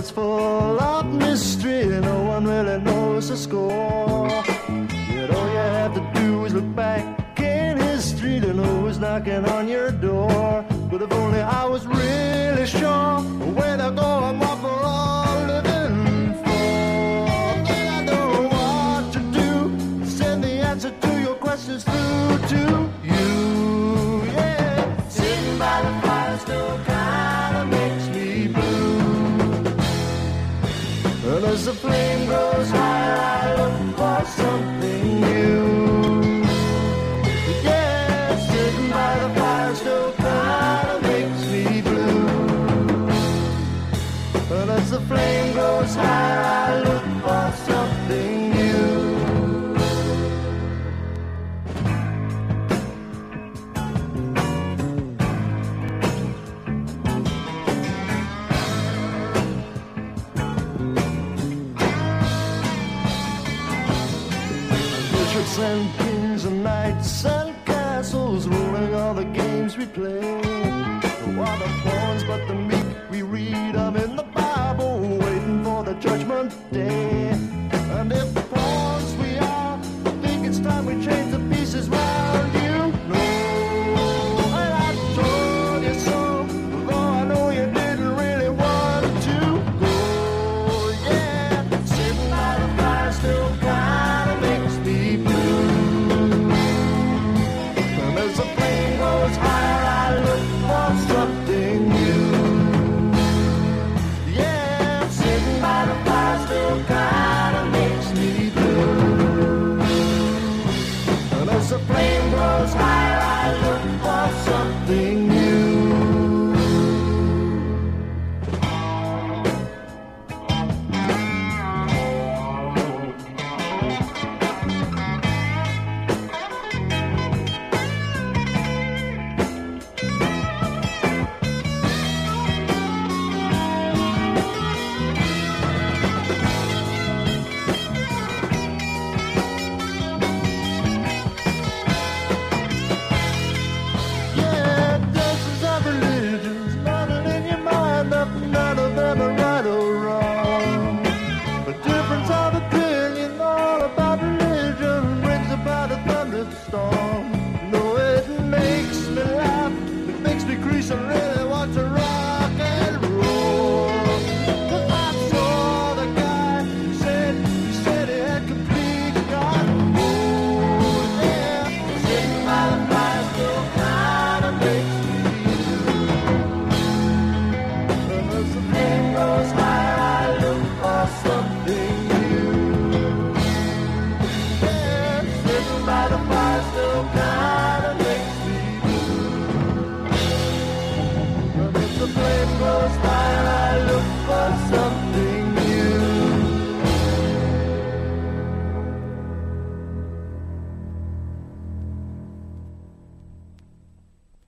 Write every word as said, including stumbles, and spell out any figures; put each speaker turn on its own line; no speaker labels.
it's full of mystery. No one really knows the score. Yet all you have to do is look back in history to know who's knocking on your door. But if only I was really sure where to go and what we're all living for, then I know what to do. Send the answer to your questions through to you. Yeah, sitting by the fire still kinda makes me blue. And as the flame grows higher, I look for something new. Yeah, sitting by the fire still kinda makes me blue. And as the flame grows higher, I look for something new. Bishops and kings and knights and castles, ruling all the games we play. Who are the pawns but the meek we read of in the Bible, waiting for the judgment day. And if pawns we are, I think it's time we change the pieces round you. No, and I told you so, though I know you didn't really want to go. Yeah, sitting by the fire still kinda makes me blue. And as the flame goes higher, I look for something new. Yeah, sitting by the fire still kinda makes me blue. And as the flame grows higher, I look for something new. Yeah, dozens of religions, nothing in your mind, nothing, none of them are right or wrong. A difference of opinion, all about religion, brings about a thunderstorm. No, it makes me laugh, it makes me crease and really want to rock and roll. 'Cause I saw the guy, he said, he said he had complete control. Yeah, sitting by the fire still kinda makes me blue. And as the flame goes higher, I look for something new. Yeah, sitting by the fire still kinda makes me blue. And as the flame goes higher, I look for something